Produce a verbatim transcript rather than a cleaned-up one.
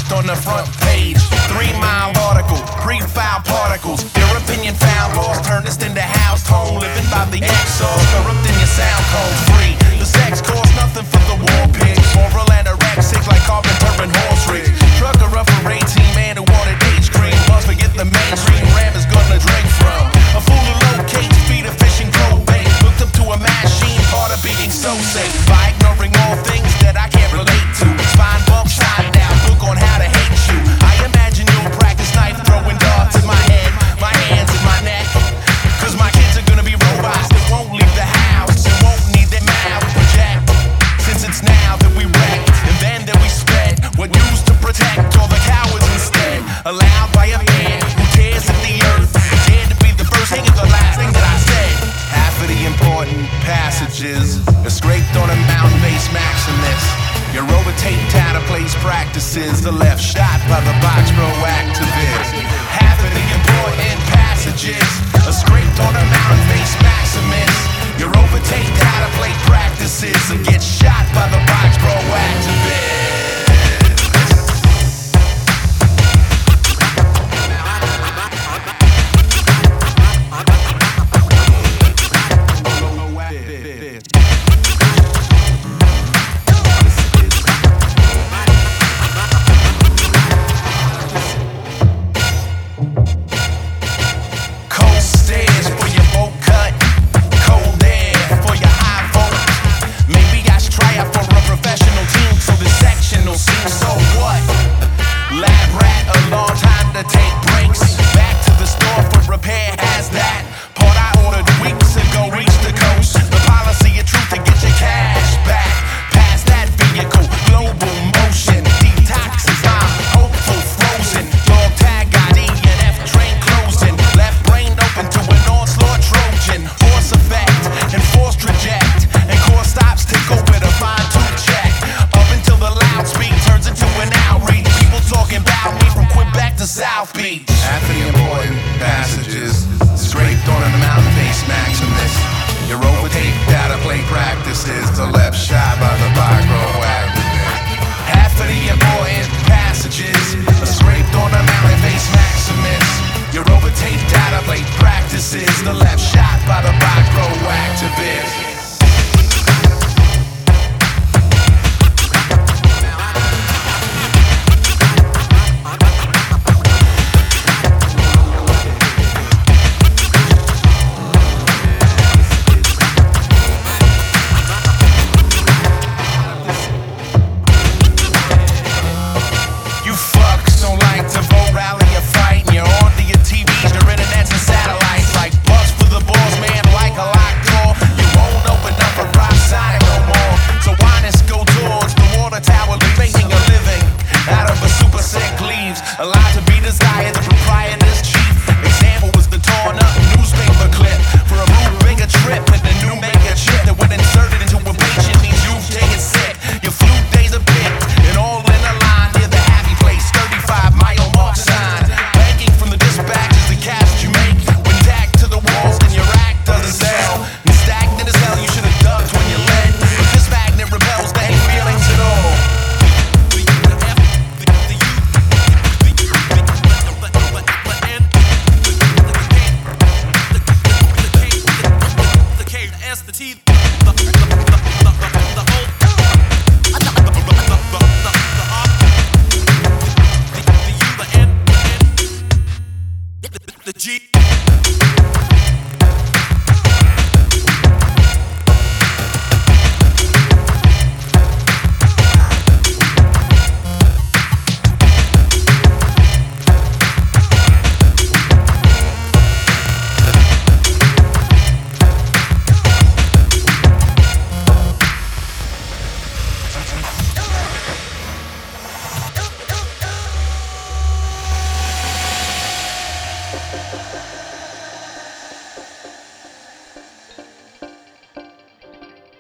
published on the front page. Three-mile article, pre-filed particles. Your opinion found lost, turned this into housed home. Living by the exhaust, corrupting your sound code. Free, the sex costs nothing for the war pigs. Moral anorexic like carpenter and horse rigs. Trucker up for eighteen, man who wanted age cream. Must forget the mainstream ram is gonna drink from. A fool who locates, feed a fishing cold bait. Hooked up to a machine, part of being so safe. By ignoring all things that I can't relate to. Spine bump, side down, book on how to hate you. I imagine you'll practice knife throwing darts in my head, my hands in my neck. Cause my kids are gonna be robots that won't leave the house and won't need their mouth project. Since it's now that we wrecked and then that we sped what used to protect all the cowards instead. Allowed by a man who tears at the earth, who dared to be the first thing and the last thing that I said. Half of the important passages are scraped on a mountain-based Maximus. Your overtaped out of place practices, the left shot by the Box Pro activist. Half of the important passages are scraped on a mountain